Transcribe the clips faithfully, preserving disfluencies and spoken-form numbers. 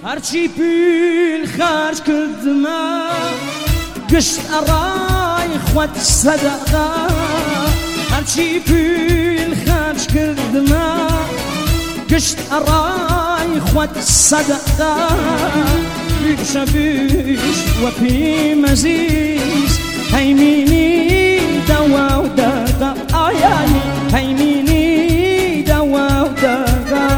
هرچی پیل خرج کردمە گشت ئەڕای خوات سەدەقا هەرچی پیل خرج کردمە گشت ئەڕای خوات سەدەقا بیشە بیش وە پێم ئەزیز هەیمینی دەوا و دەقا ئایانی هەیمینی دەوا و دەقا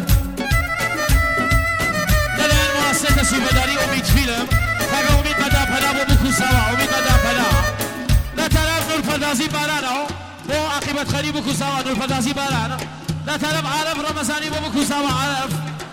سوبداری امید فیلم تاگه امید مدا پدا بو بکو سوا امید مدا پدا لطرف نور پردازی بارانا بو عاقبت خری بکو سوا نور پردازی بارانا لطرف عارف رمضانی بو بکو سوا عارف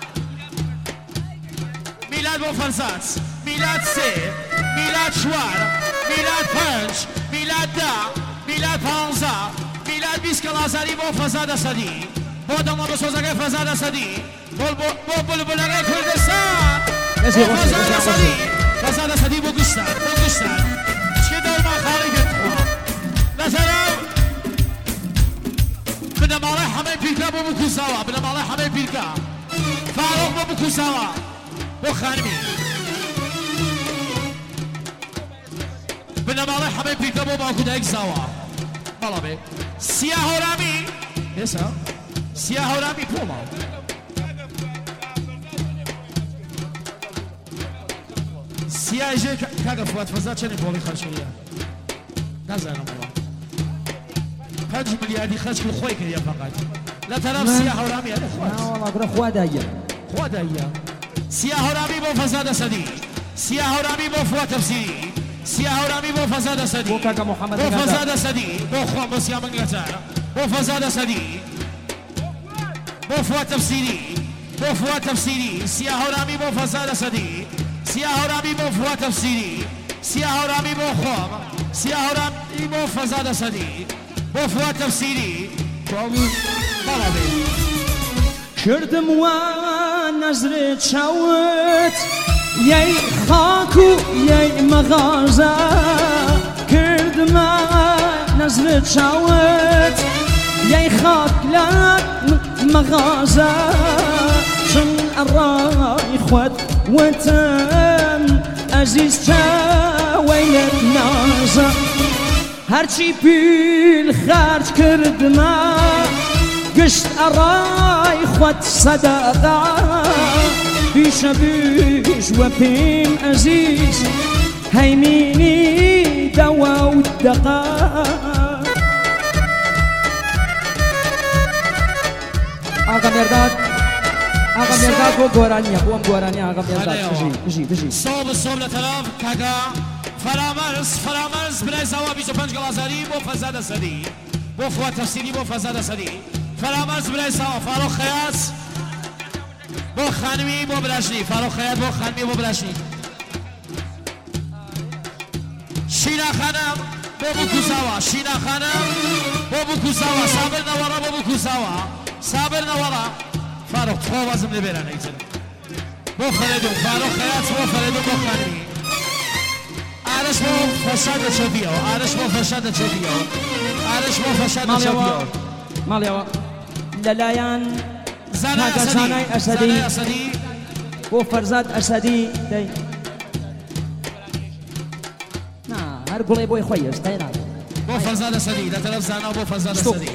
میلاد بو فرزاد میلاد سه میلاد شوار میلاد پنج میلاد ده میلاد پانزه میلاد بیست کلاسری بو فزاد صدی بو دما بسوزگه فزاد صدی بول بول بول بولگه کردستان فزاد صدی فزاد صدی بو گشتن بو گشتن چه دور ما خارجت خوا مثلا بدم على حماي بيركا بو بكو سوا بدم على حماي بيركا فاروق بو بكو سوا بو خانمي بدم على حماي بيركا بو باكو دايك سوا بالا بي سياه رامي يسا سياه رامي بوما سیاه جه کاغ فوت فزاد چنین بولی خرج کردیم نزدم والله پنج میلیاردی خرج کل خوی کردیم فقط لا طرف سیاه و رامی هذا خوات نه والله برا خوا دایا خوا دایا سیاه و رامی بو فزاد صدی سیاه و رامی بو فوت تفسیری سیاه و رامی بو فزاد صدی بو کاغ محمد بو فزاد صدی بو خوام بس یا منگلتر بو فزاد صدی بو فوت تفسیری بو فوت تفسیری سیاه و رامی بو فزاد صدی سیاه رامی بو فوات تفسیری سیاه رامی بو خوام سیاه رامی بو فزاد صدی بو فوات تفسیری بالا بی کردم و نظر چاوت یای خاکو یای مغازه کردم نظر چاوت یای خاک لات مغازه چون الرای خود وتم عزیز ویلت نازا هرچی پیل خرج کردم گشت ارای خود صدقا بیش بیش و پیم عزیز هیمینی دوا و دقا آقا مرداد آقا مرداد بو گورانیه بو ام گورانیه آقا مرداد بجی بجی بجی صوب صوب لطرف کاکا فرامرز فرامرز برای زوا بیست و پنج گلازاری بو فزاد صدی بو فوات تفسیری بو فزاد صدی فرامرز برای زوا فاروق خیاس بو خانمی بو براشنی فاروق خیاس بو خانمی بو براشنی شینا خانم بو بکو زوا شینا خانم بو بکو زوا صابر نورا بو بکو زوا صابر نورا فاروق تو وازم نبرن ایتن بو فردون فاروق خیاط بو فردون بو خانمی آرش بو فشاد چوبیو آرش بو فشاد چوبیو آرش بو فشاد چوبیو ماليوا للايان زانای اسدی زانای اسدی زانای اسدی بو فرزاد اسدی دی نا هر گلی بوی خوی است نه بو فرزاد اسدی در طرف زانا بو فرزاد اسدی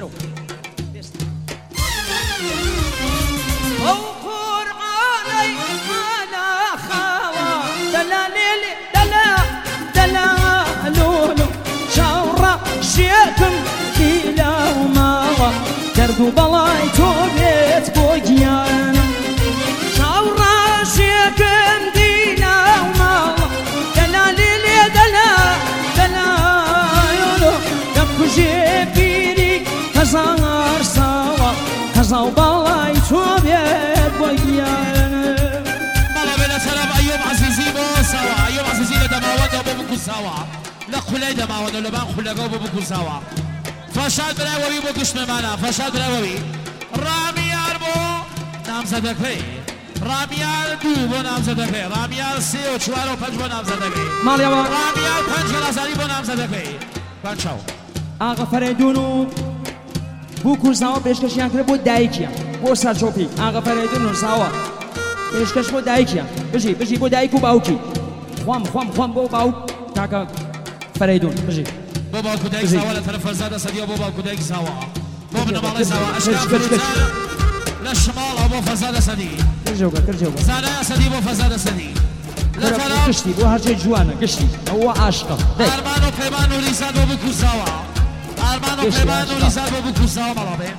وفور علي على خوا دلا ليلي دلا دلا لولو شاورا شيكم كيلا وماوا كردو بلاي توبيت بوجيان شاورا شيكم ديلا وماوا دلا ليلي دلا دلا يولو دبكو جيبيري هزار سوا هزاو بلاي توبيت بوجيان مالا بلا سلام ايوب عزيزي بو سوا ايوب عزيزي لدماوات بو بكو سوا لا خلي دماوات لبان خلقو بو بكو سوا فشاد براوي بو كشم معنا فشاد براوي راميار بو نام زدكري راميار دو بو نام زدكري راميار سي و چوار و پنج بو نام زدكري ماليوا راميار پنج گلازاری بو نام زدكري پنچاو آقا فریدونو بو کورساوا پیشکشیان کرد بو دایکیان بو سرچوپی آقا فریدونو ساوا پێشکەش بۆ دایکیان بژی بژی بۆ دایک و باوکی خوام خوام خوام بۆ باوک تاکە فەرەیدون بژی بۆ باوکو دایک زاوا لە تەرەف فەرزادە سەدیە بۆ باوکو دایک زاوا بۆ بنەماڵەی زاوا ئەشکا فەرزاد لە شماڵەوە بۆ فەرزادە سەدی کرجێوگە کرجێوگە زانایە سەدی بۆ فەرزادە سەدی لە تەرەف گشتی بۆ هەرچێ جوانە گشتی ئەوە عاشقە ئارمان و پەیمان و ریزاد بۆ بکو زاوا ئارمان و پەیمان و ریزاد بۆ بکو زاوا مەڵا بێ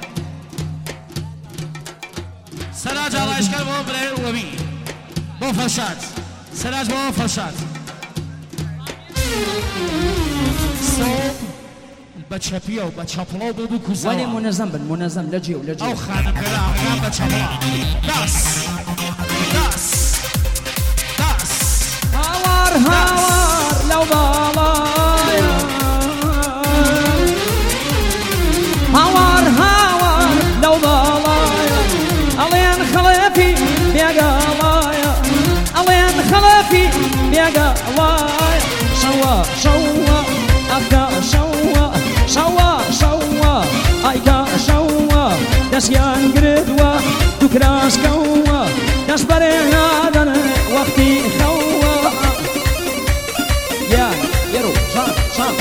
سەراج ئاڵایشکار بۆ برێ وەبی بۆ فەرشاد سەراج بۆ فەرشاد بە چەپیە و بە چەپڵە و بۆ بکو زاوا وەلی منەزەم بن منەزەم لە جێ و لە جێ ئەو خانم گەرا ئەغان بە چەپڵە داس داس داس هاوار هاوار لەو باڵایە هاوار هاوار لەو باڵایە ئەڵێن خەڵەپی بێگەڵایە ئەڵێن خەڵەپی بێگەڵایە شەوە شەوە ئەکە شەوە شەوە شەوە ئایکە شەوە دەستیان گردووە دوو کراسکەوە دەست بەرێنادەن وەختی خەوە یان یێرو شان شان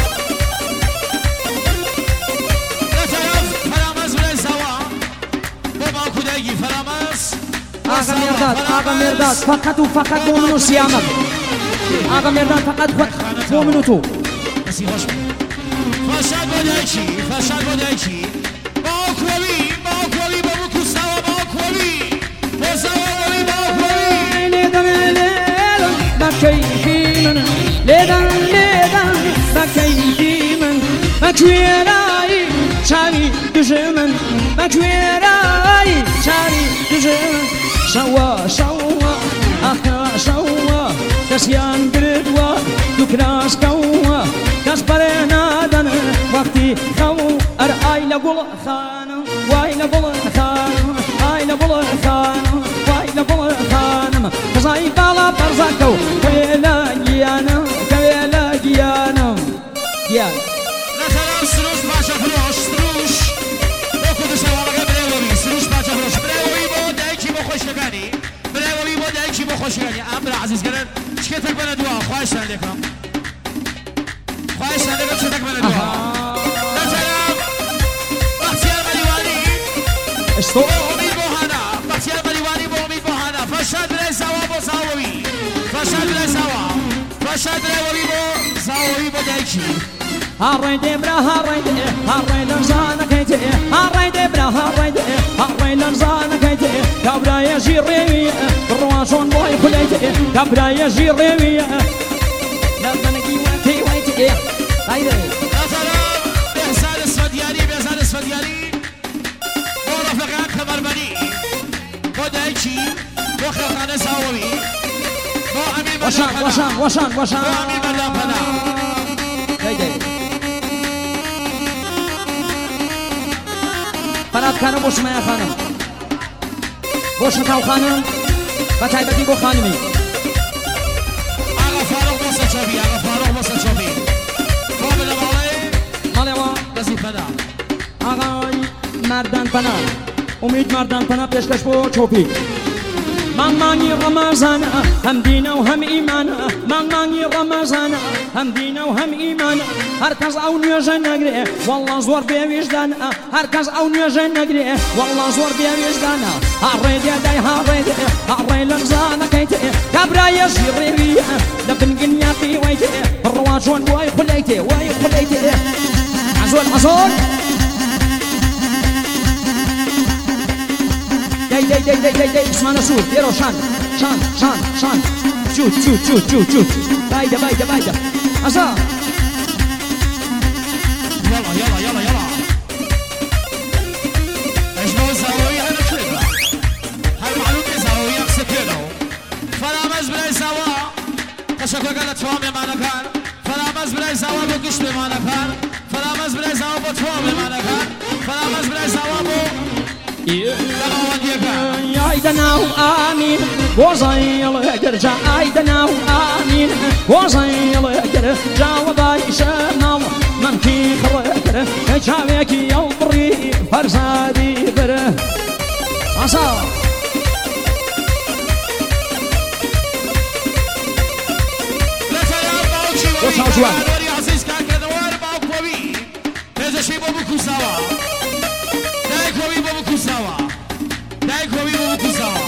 لە تەرەف فەرامەز برای زاوا بۆ باوکو دایکی فەرامەز ئاغا مێرداد ئاغا مێرداد فەقەت و فەقەت بۆ من و سیامەت ئاغا مێرداد فەقەت بۆ من و تۆ بەسی خۆش فەرشاد بۆ دایکی فەرشاد بۆ دایکی باوکوەوی باوکوەوی بۆ بکو زاوا باوکوەوی بۆ زاوا وەوی باوکوەوی لێدەن لێدەن بەکەیفی من لێدەن لێدەن بەکەیفی من بەکوێرایی چاوی دژە من بەکوێرایی چاوی دژە من شەوە شەوە ئەخە شەوە دەستیان گردووە دوو کراسکەوە دەست بەرێنادەن وەختی خەو ئەر ئای لە گوڵ خانم وای لە گوڵ خانم ئای لە گوڵ خانم وای لە گوڵ خانم قزای باڵا بەرزەکە و کەوێ لە گیانم کەوێ لە گیانم گیان لە تەرەف سروش باشە فرۆش سروش بۆ کوردستانەوەڵەکە برێوەوی سروش باشە فرۆش برێوەوی بۆ دایکی بۆ خۆشەکانی برێوەوی بۆ دایکی بۆ خۆشەکانی ئەم برا عەزیزگەرن شتێک بەنە دووە خوایشتان لێکم خوایشتان لێکم شتێک بەنە دووە لە تەرەف بەختیار مەلیوانی ئەستۆ بۆ ئومید بۆ هانا بەختیار مەلیوانی بۆ ئومید بۆ هانا فەرشاد برای زاوا بۆ زاوەوی فەرشاد برای زاوا فەرشاد برێوەوی بۆ زاوەوی بۆ دایکی هاڕێ دێبرا هاڕێ دێ هاڕێ لەرزانەکەی تێ هاڕێ دێبرا هاڕێ دێ هاڕێ لەرزانەکەی تێ کابرایەژی ڕێویە بڕوا چۆن بۆی خولەی تێ کابرایەژی ڕێویە لە بەنەگی وەکەی وای تێ ئایدێ لە تەرەف بێزاد ئەسفەندیاری بێزاد ئەسفەندیاری بۆ ڕەفەقان کەمەربەری بۆ دایکی بۆ خێڵخانە زاوەوی بۆ ئەمیر وەشان مەردان وەشان وەشان وەشان بۆ ئەمیر مەردان پەنا ئایدێ فەراد خانم بۆ شمایە خانم بۆ شەکاو خانم بە تایبەتی بۆ خانمی ئاغا فاڕۆق بۆ سەرچۆبی ئاغا فاڕۆق بۆ سەرچۆبی بۆ بنەماڵەی ماڵێەوە دەستی پەنا ئاغای مەردان پەنا ئومید مەردان پەنا پێشکەش بۆ چۆپی مانگی ڕەمەزانە هەم دینە و هەم ئیمانە مانگی ڕەمەزانە هەم دینە و هەم ئیمانە هەرکەس ئەو نوێژە نەگرێ وەڵڵا زۆر بێویژدانە هەرکەس ئەو نوێژە نەگرێ وەڵڵا زۆر بێویژدانە هاڕێ دێدای هاڕێ دێ هاڕێ لەرزانەکەی تێ کابرایەژی ڕێویە لە بنگنیاقی وای تێ بڕوا چۆن وای خولەی تێ وای خولەی تێ عەزۆل عەزۆل دەی دەی دەی دەی دەی دەی عوسمانە سوور دێرۆ شان شان شان شان چوت چوت چوت چوت چوت بایدە بایدە بایدە ئەزا يلا يلا يلا يلا اجنو زاوية هنا كلها هاي معلومة زاوية سكينو فرامز بلاي زاوا تشكر قالت فامي معنا كان فرامز بلاي زاوا بو قشت معنا كان فرامز بلاي زاوا بو تفامي معنا كان فرامز بلاي زاوا بو ئایدەنا و ئامین بۆزەیڵەگەر جا ئایدەنا و ئامین بۆزەیڵەگەر جاوە بایشە ماڵ مەمکی خڕەگەر کە چاوێکی ئەو بڕی فەرزادی برە ئاسا جوان داری عزیز کار کردوار با کوی پزشی با بکوساوا دای کوی با بکوساوا دای کوی با بکوساوا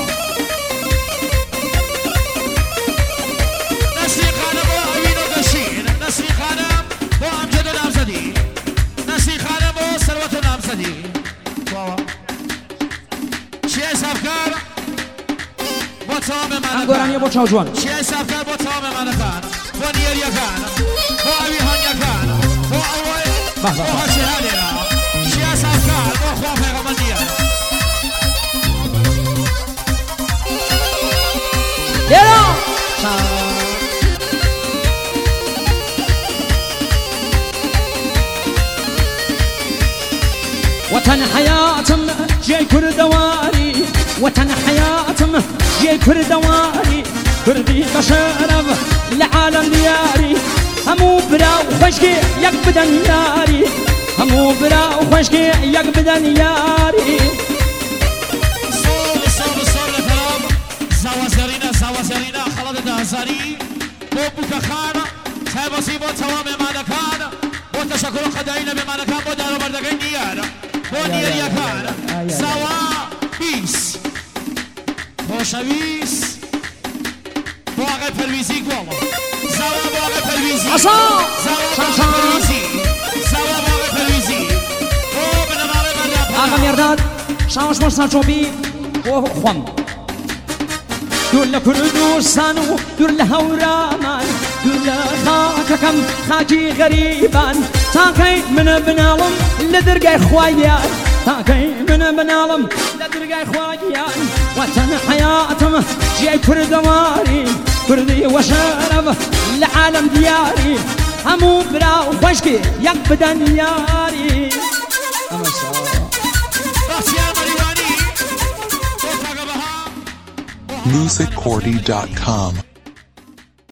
نسری خانم با اوینو دشین نسری خانم با امجد و نامزدی نسری خانم با ثروت و نامزدی واوا چیه حسابکار با تمام من گۆرانیە بۆ چاو جوان چیه حسابکار با تمام منەکان با نیێریەکان با ئەوی هەنیەکان با ئەوەی با هەچێرا لێرە چیه حسابکار با خوا پێغەمبەر دیار لێرە وطن حياتم جاي كردواري وطن حياتم جاي كردواري كردي بشرف العالم دياري همو برا وخشكي يك بدن ياري همو برا وخشكي يك بدن ياري صول صول صول فرام زوازرينا زوازرينا خلد دازاري بو بوكا خان سايبسي بو تمام مالكان بو تشكر خداينا بمالكان بو دارو بردگين ديار بو نیێریەکان زەوا بیست خۆشەویست بۆ ئاغای پەرویزی گۆڵە زەوا بۆ ئاغای پەرویزی زەوا بۆ ئاغای پەرویزی زەوا بۆ ئاغای پەرویزی بۆ بنەماڵەی مەدا ئاغا مێرداد شاوەش مەرسا چۆبی بۆ خۆم دوور لە کوردستان و دوور لە هەورامان دوور لە خاکەکەم خاکی غەریبان تاقەی منە بناڵم لە دەرگای خوایان تاقەی منە بناڵم لە دەرگای خوایان وەتەن حەیاتم ژیای کوردەواری کوردی وەشەرەف لە عالەم دیاری هەموو برا و خۆشکی یەک بدەن یاری ڕاستیان مەریوانی بۆ کاگە بەها music cordy dot com